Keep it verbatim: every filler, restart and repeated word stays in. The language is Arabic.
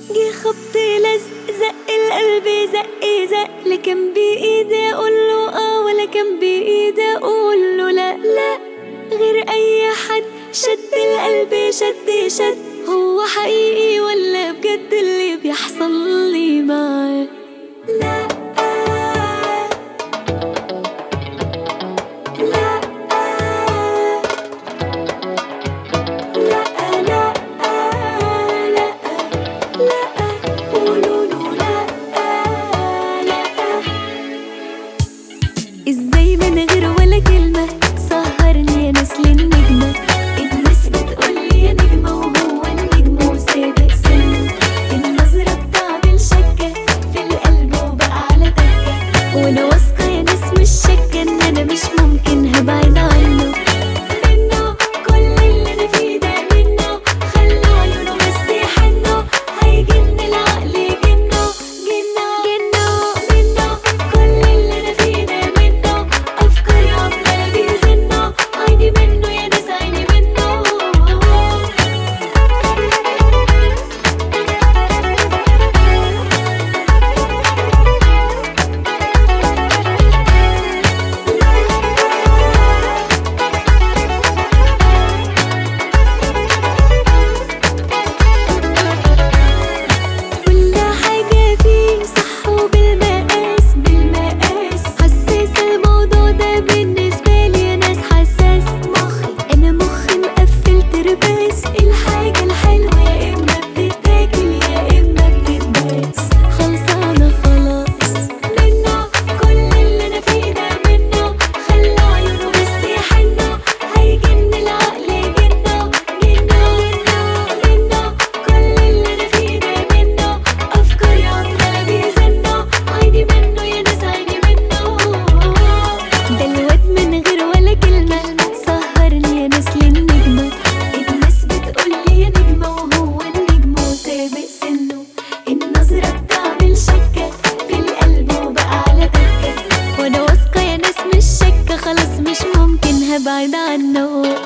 جه خبط لزق زق القلب زق زق، لا كان بإيدي أقوله آه ولا كان بإيدي أقوله لا لا، غير أي حد شد القلب شد شد. هو حقيقي ولا بجد اللي بيحصل لي معاه؟ لا لا لا لا لا لا قولوله لا لا. ازاي من غير ولا كلمة سهرني يا ناس للنجمة؟ الناس بتقولي يا نجمة وهو النجم وسابق سنه، النظرة بتعمل شكة في القلب وبقى على تكة، وانا واثقة يا ناس مش شاكة ان انا مش ممكن هبعد عنه. منه كل اللي انا فيه ده منه، خلى عيونه بس يحنوا، هيجن العقل جنه جنه جنه. منه كل اللي انا فيه ده منه، افكاري عمالة بيزنوا، عيني منه يا ناس عيني منه. كل حاجة فيه صح وبالمقاس بالمقاس، حساس الموضوع ده بالنسبة لي يا ناس حساس. مخي أنا مخي مقفل ترباس، الحاجة الحلوة يا إما بتتاكل يا إما بتتباس، خلصانة خلاص. منه كل اللي أنا فيه ده منه، خلى عيونه بس يحنوا، هيجن العقل جنه جنه جنه. كل اللي أنا فيه ده منه، أفكاري عمالة بيزنوا، عيني منه يا ناس عيني منه. ده الواد من غير ولا كلمة سهرني يا ناس للنجمة، الناس بتقولي يا نجمة وهو النجم وسابق سنه، النظرة بتعمل شكة في القلب وبقى على تكة، وانا واثقة يا ناس مش شاكة خلاص مش ممكن هبعد عنه.